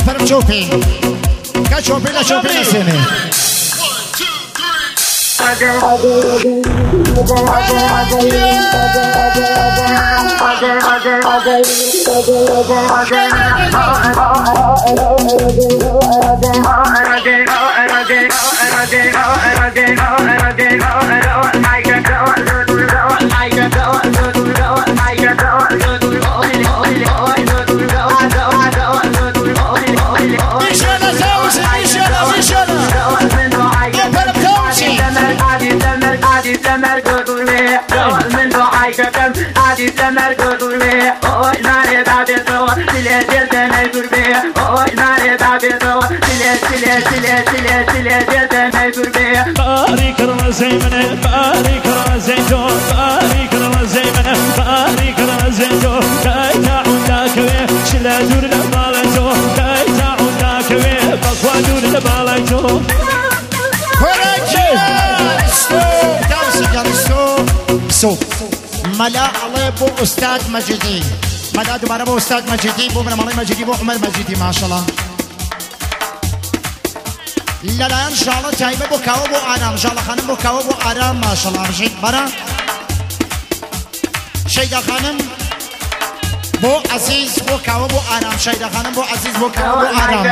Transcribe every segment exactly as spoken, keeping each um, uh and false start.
فرم چوپی که چوپی لا چوپی نسیمی عادي تمر قدومي اوه ناري دابي تو سلي جلدنا قربي اوه ناري دابي تو سلي سلي سلي سلي سلي جلدنا قربي بارك رزيمنا بارك رزيتو بارك رزيمنا بارك رزيتو كاي تعودك شلا دور بالتو كاي تعودك بقوا دور بالتو ستوب كارسي كارسو ستوب ملا الله بو استاذ مجدي ملا دوباره بو استاذ مجدي بو من مالي مجدي بو عمر مجدي ما شاء الله لا لا ان شاء الله تايبه بو كاو بو ارام ان شاء الله خانم بو كاو بو ارام ما شاء الله رشيد برا شيدا خانم بو عزيز بو كاو بو ارام شيدا خانم بو عزيز بو كاو بو ارام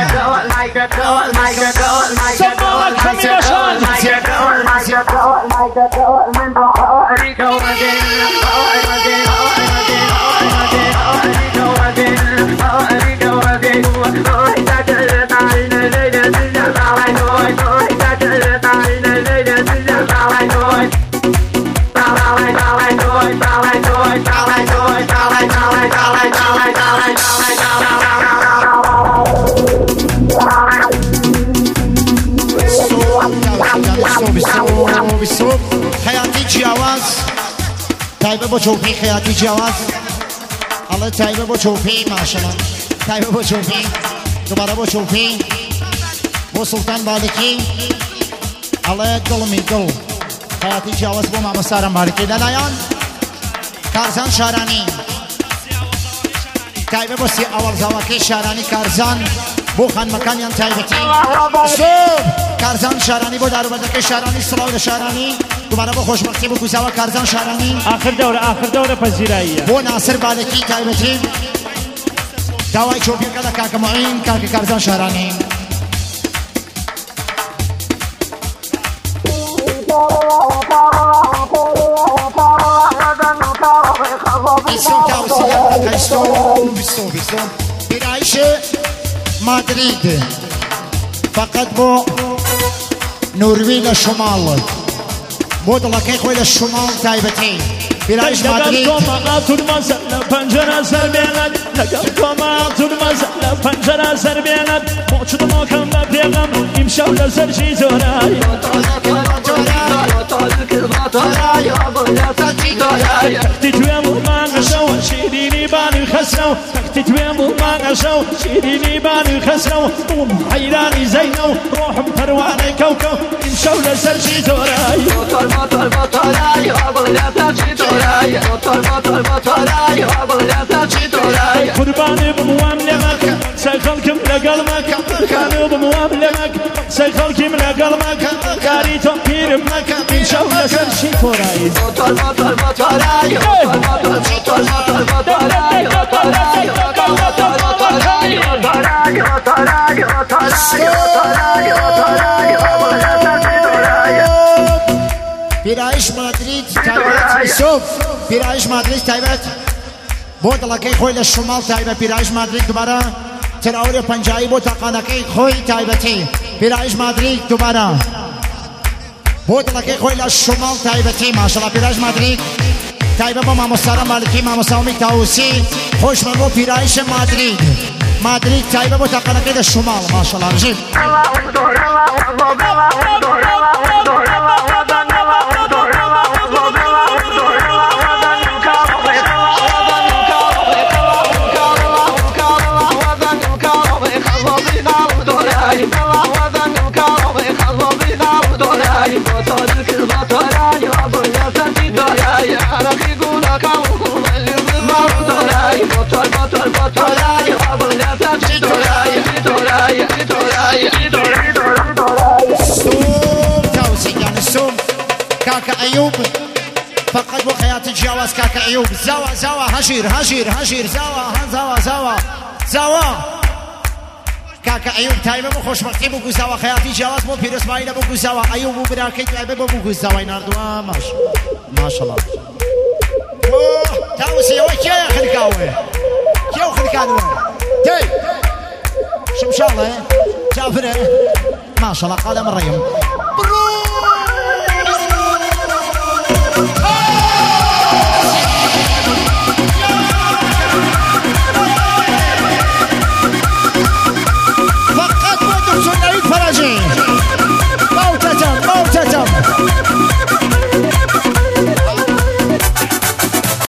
بالسوق حياتي جواز تايبه بو چوپی حياتي جواز الله تايبه بو چوپی ما شاء الله تايبه بو چوپی دوباره بو چوپی بو سلطان مالکی الله دل می دل حياتي جواز بو ماما سارا مالکی لالایان کارزان شارانی تايبه بو سی اول زواکی شارانی کارزان بو خان مکانیان تایبتی صبح کارزان شارانی بو دارو بدکه شارانی سلاو شارانی دوباره بو خوشبختی بو کوزاوا کارزان شارانی آخر دوره آخر دوره پذیرایی بو ناصر بالکی تایبتی داوای چوبی کلا کاک معین کاک کارزان شارانی ایسو تاوسیه ایسو بیسو بیسو بیرایش مادريد فقط بو نوروي للشمال بود الله كي خوي للشمال تايبتي برايش مادريد لقلكم ترمز لبنجرة سربينات لقلكم ترمز لبنجرة سربينات موجود مكان ببيغم يمشوا لزرجي زوراي تتويمو ما نشو شيريني بانو خسنو تتويمو ما نشو شيريني بانو خسنو ومحيراني زينو روحهم پرواني كوكو يمشوا لزرجي زوراي موتور موتور موتوراي وابغلا تجي دوراي موتور موتور موتوراي وابغلا تجي دوراي قرباني بمواملمك سيخلكم لقلبك كانوا بمواملمك سيخلكم لقلبك كاري تنبير بمك يمشوا لزرجي دوراي موتور موتور موتوراي موتور موتور موتوراي موتوراي موتوراي موتوراي موتوراي موتوراي موتوراي برايش مادريد تايبت سوف برايش مادريد تايبت بود الله كي خوي للشمال تايبت برايش مادريد دوباره تراوري پنجایی بود تاقانكي خوي تايبتي برايش مادريد دوباره بود الله كي خوي للشمال تايبتي ما شاء الله برايش مادريد تايبه با مامو سارا مالکی مامو سامی تاوسی خوش من بو برايش مادريد مادريد تايبه بو تاقانكي للشمال ما شاء الله رجيب Motor, motor, motor, motor, جیاواز کاکە ئەیوب زاوا زاوا هەژیر هەژیر هەژیر زاوا زاوا زاوا زاوا کاکە ئەیوب تایبە بۆ خۆشبەختی بۆ گوزاوە خەیاتی جیاواز بۆ پیرۆزمایلە بۆ گوزاوە ئەیوب و براکەی تایبە بۆ گوزاوای ناردووە ماش ماشەڵڵا تاوسیەوە کێیە خلکاوێ کێو خلکانوە تێ شمشاڵێ جافرە ماشەڵڵا قادە مڕێم بڕۆ